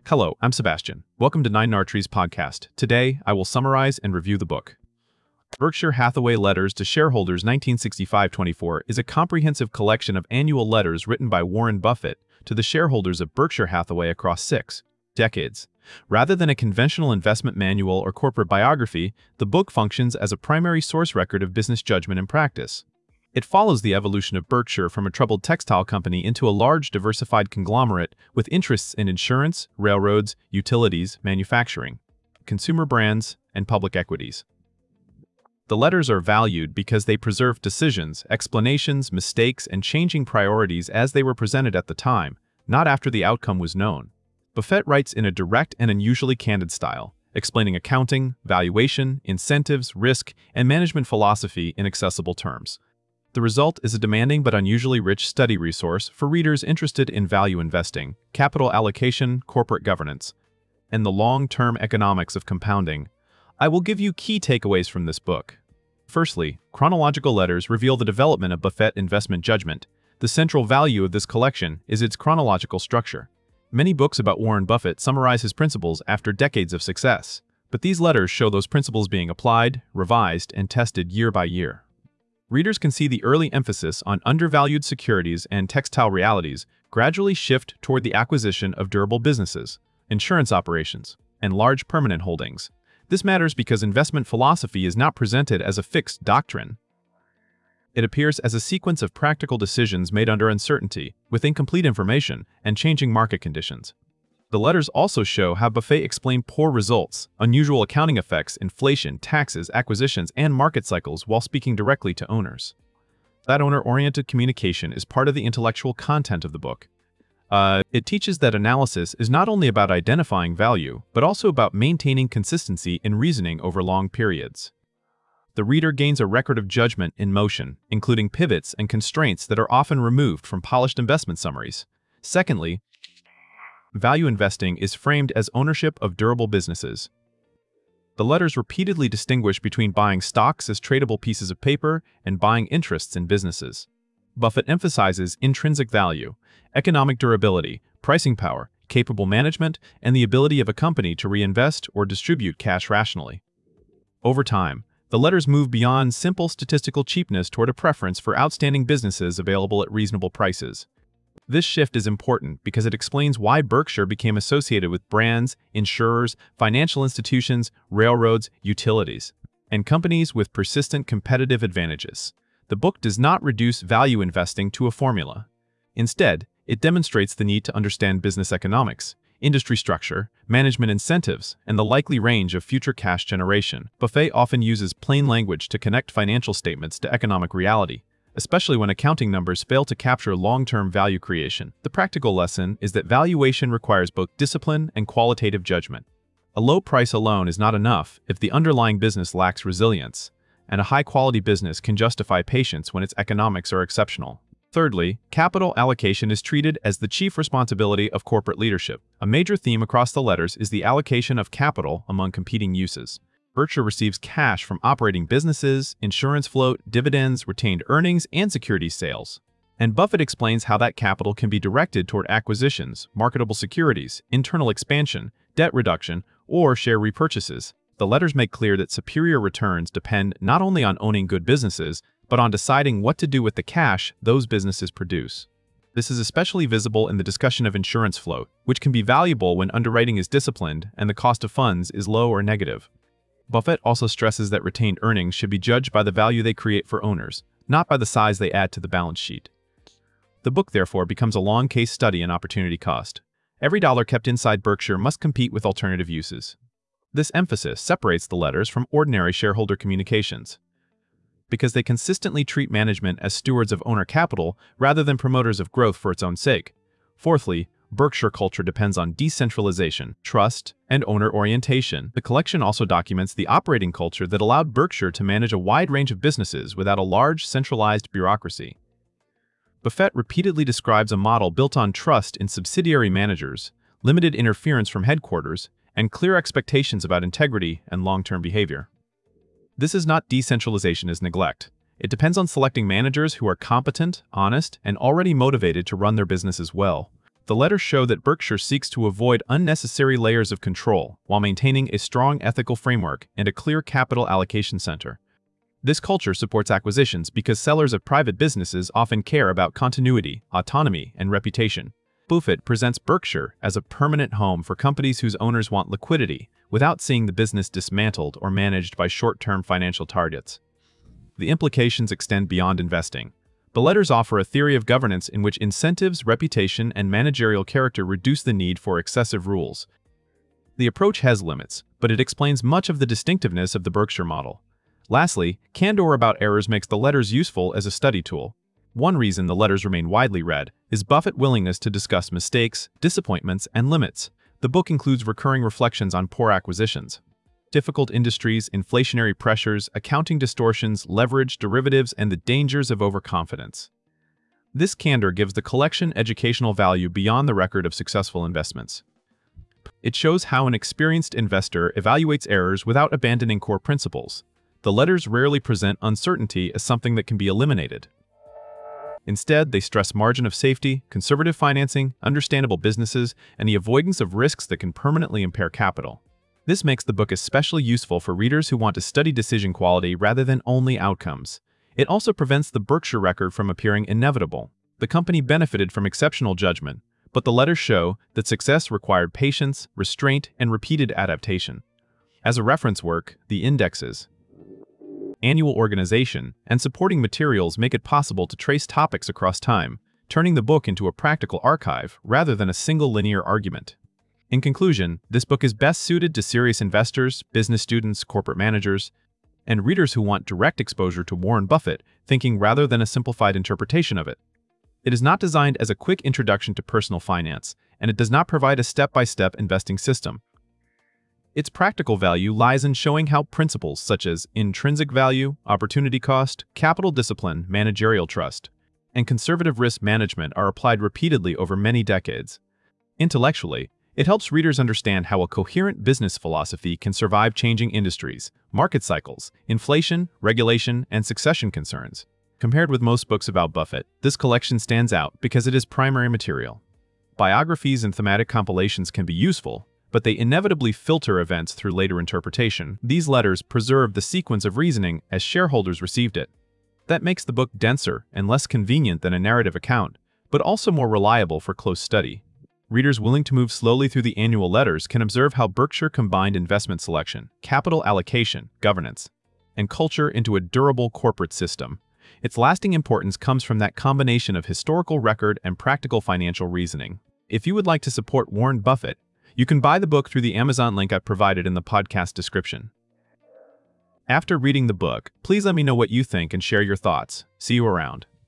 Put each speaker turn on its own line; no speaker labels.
Hello, I'm Sebastian. Welcome to Nine Trees podcast. Today, I will summarize and review the book. Berkshire Hathaway Letters to Shareholders 1965-24 is a comprehensive collection of annual letters written by Warren Buffett to the shareholders of Berkshire Hathaway across 6 decades. Rather than a conventional investment manual or corporate biography, the book functions as a primary source record of business judgment and practice. It follows the evolution of Berkshire from a troubled textile company into a large, diversified conglomerate with interests in insurance, railroads, utilities, manufacturing, consumer brands, and public equities. The letters are valued because they preserve decisions, explanations, mistakes, and changing priorities as they were presented at the time, not after the outcome was known. Buffett writes in a direct and unusually candid style, explaining accounting, valuation, incentives, risk, and management philosophy in accessible terms. The result is a demanding but unusually rich study resource for readers interested in value investing, capital allocation, corporate governance, and the long-term economics of compounding. I will give you key takeaways from this book. Firstly, chronological letters reveal the development of Buffett investment judgment. The central value of this collection is its chronological structure. Many books about Warren Buffett summarize his principles after decades of success, but these letters show those principles being applied, revised, and tested year by year. Readers can see the early emphasis on undervalued securities and textile realities gradually shift toward the acquisition of durable businesses, insurance operations, and large permanent holdings. This matters because investment philosophy is not presented as a fixed doctrine. It appears as a sequence of practical decisions made under uncertainty, with incomplete information, and changing market conditions. The letters also show how Buffett explained poor results, unusual accounting effects, inflation, taxes, acquisitions, and market cycles while speaking directly to owners. That owner-oriented communication is part of the intellectual content of the book. It teaches that analysis is not only about identifying value, but also about maintaining consistency in reasoning over long periods. The reader gains a record of judgment in motion, including pivots and constraints that are often removed from polished investment summaries. Secondly, value investing is framed as ownership of durable businesses. The letters repeatedly distinguish between buying stocks as tradable pieces of paper and buying interests in businesses. Buffett emphasizes intrinsic value, economic durability, pricing power, capable management, and the ability of a company to reinvest or distribute cash rationally. Over time, the letters move beyond simple statistical cheapness toward a preference for outstanding businesses available at reasonable prices. This shift is important because it explains why Berkshire became associated with brands, insurers, financial institutions, railroads, utilities, and companies with persistent competitive advantages. The book does not reduce value investing to a formula. Instead, it demonstrates the need to understand business economics, industry structure, management incentives, and the likely range of future cash generation. Buffett often uses plain language to connect financial statements to economic reality, especially when accounting numbers fail to capture long-term value creation. The practical lesson is that valuation requires both discipline and qualitative judgment. A low price alone is not enough if the underlying business lacks resilience, and a high-quality business can justify patience when its economics are exceptional. Thirdly, capital allocation is treated as the chief responsibility of corporate leadership. A major theme across the letters is the allocation of capital among competing uses. Berkshire receives cash from operating businesses, insurance float, dividends, retained earnings, and securities sales. And Buffett explains how that capital can be directed toward acquisitions, marketable securities, internal expansion, debt reduction, or share repurchases. The letters make clear that superior returns depend not only on owning good businesses, but on deciding what to do with the cash those businesses produce. This is especially visible in the discussion of insurance float, which can be valuable when underwriting is disciplined and the cost of funds is low or negative. Buffett also stresses that retained earnings should be judged by the value they create for owners, not by the size they add to the balance sheet. The book, therefore, becomes a long case study in opportunity cost. Every dollar kept inside Berkshire must compete with alternative uses. This emphasis separates the letters from ordinary shareholder communications, because they consistently treat management as stewards of owner capital rather than promoters of growth for its own sake. Fourthly, Berkshire culture depends on decentralization, trust, and owner orientation. The collection also documents the operating culture that allowed Berkshire to manage a wide range of businesses without a large, centralized bureaucracy. Buffett repeatedly describes a model built on trust in subsidiary managers, limited interference from headquarters, and clear expectations about integrity and long-term behavior. This is not decentralization as neglect. It depends on selecting managers who are competent, honest, and already motivated to run their businesses well. the letters show that Berkshire seeks to avoid unnecessary layers of control while maintaining a strong ethical framework and a clear capital allocation center. This culture supports acquisitions because sellers of private businesses often care about continuity, autonomy, and reputation. Buffett presents Berkshire as a permanent home for companies whose owners want liquidity without seeing the business dismantled or managed by short-term financial targets. The implications extend beyond investing. The letters offer a theory of governance in which incentives, reputation, and managerial character reduce the need for excessive rules. The approach has limits, but it explains much of the distinctiveness of the Berkshire model. Lastly, candor about errors makes the letters useful as a study tool. One reason the letters remain widely read is Buffett's willingness to discuss mistakes, disappointments, and limits. The book includes recurring reflections on poor acquisitions, difficult industries, inflationary pressures, accounting distortions, leverage, derivatives, and the dangers of overconfidence. This candor gives the collection educational value beyond the record of successful investments. It shows how an experienced investor evaluates errors without abandoning core principles. The letters rarely present uncertainty as something that can be eliminated. Instead, they stress margin of safety, conservative financing, understandable businesses, and the avoidance of risks that can permanently impair capital. This makes the book especially useful for readers who want to study decision quality rather than only outcomes. It also prevents the Berkshire record from appearing inevitable. The company benefited from exceptional judgment, but the letters show that success required patience, restraint, and repeated adaptation. As a reference work, the indexes, annual organization, and supporting materials make it possible to trace topics across time, turning the book into a practical archive rather than a single linear argument. In conclusion, this book is best suited to serious investors, business students, corporate managers, and readers who want direct exposure to Warren Buffett thinking rather than a simplified interpretation of it. It is not designed as a quick introduction to personal finance, and it does not provide a step-by-step investing system. Its practical value lies in showing how principles such as intrinsic value, opportunity cost, capital discipline, managerial trust, and conservative risk management are applied repeatedly over many decades. Intellectually, it helps readers understand how a coherent business philosophy can survive changing industries, market cycles, inflation, regulation, and succession concerns. Compared with most books about Buffett, this collection stands out because it is primary material. Biographies and thematic compilations can be useful, but they inevitably filter events through later interpretation. These letters preserve the sequence of reasoning as shareholders received it. That makes the book denser and less convenient than a narrative account, but also more reliable for close study. Readers willing to move slowly through the annual letters can observe how Berkshire combined investment selection, capital allocation, governance, and culture into a durable corporate system. Its lasting importance comes from that combination of historical record and practical financial reasoning. If you would like to support Warren Buffett, you can buy the book through the Amazon link I provided in the podcast description. After reading the book, please let me know what you think and share your thoughts. See you around.